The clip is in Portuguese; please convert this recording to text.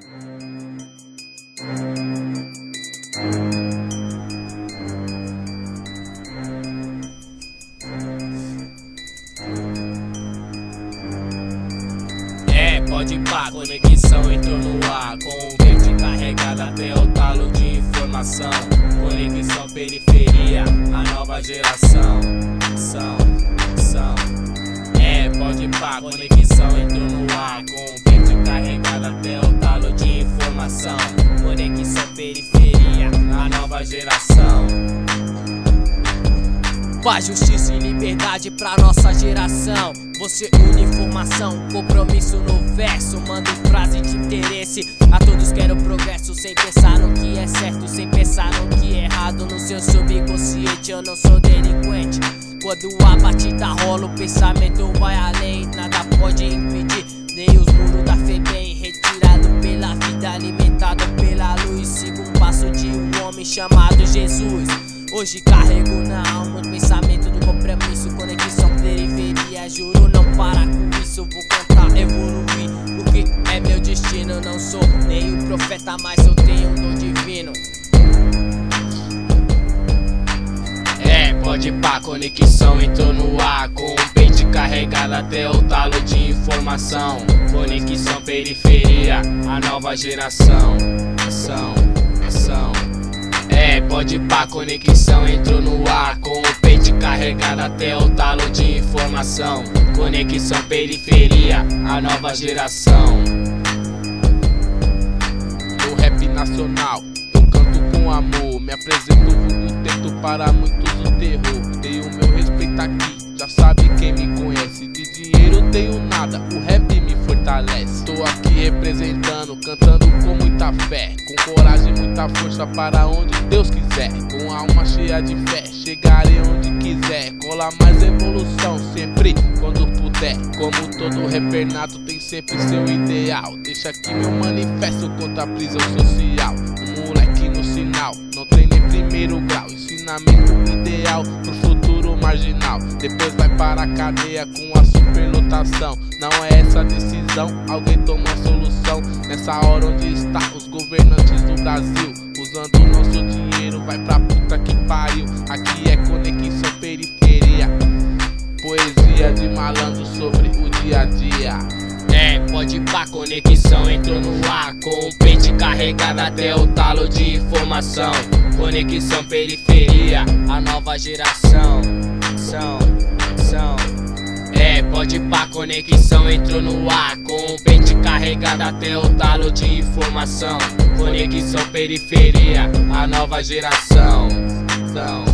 Pode pá, conexão entrou no ar, com o verde carregado até o talo de informação. Conexão periferia, a nova geração. Pode pá, conexão entrou no ar, com o verde carregado até o talo de informação. Conexão periferia, a nova geração. Paz, justiça e liberdade pra nossa geração. Você une informação, compromisso no verso. Mando frase de interesse, a todos quero progresso. Sem pensar no que é certo, sem pensar no que é errado. No seu subconsciente eu não sou delinquente. Quando a batida rola o pensamento vai além. Nada pode impedir, nem os muros da FEBEM. Retirado pela vida, alimentado pela luz. Sigo um passo de um homem chamado Jesus. Hoje carrego na alma o pensamento do compromisso. Conexão periferia, juro não parar com isso. Vou cantar, evoluir, o que é meu destino. Não sou nem um profeta, mas eu tenho um dom divino. Pode pá, conexão entrou no ar, com o peito carregado até o talo de informação. Conexão periferia, a nova geração. Pode pá, conexão entrou no ar, com o peito carregado até o talo de informação. Conexão periferia, a nova geração. No rap nacional, eu canto com amor. Me apresento vulgo, tento para muitos o terror. Tenho meu respeito aqui, já sabe quem me conhece. De dinheiro tenho nada, o rap me fortalece. Tô aqui representando, cantando com muita fé, com coragem e muita força para onde Deus quiser. Com a alma cheia de fé, chegarei onde quiser. Cola mais evolução, sempre quando puder. Como todo rapper nato tem sempre seu ideal. Deixa aqui meu manifesto contra a prisão social. Um moleque no sinal, não tem nem primeiro grau. Ensinamento ideal pro futuro marginal. Depois vai para a cadeia com a superlotação. Não é essa decisão, alguém toma a solução. Nessa hora onde está os governantes do Brasil, usando o nosso dinheiro, vai pra puta que pariu. Aqui é conexão periferia, poesia de malandro sobre o dia a dia. Pode pá, conexão entrou no ar, com o peito carregado até o talo de informação. Conexão periferia, a nova geração. Pode pá, conexão entrou no ar, com o peito carregado até o talo de informação. Conexão periferia, a nova geração.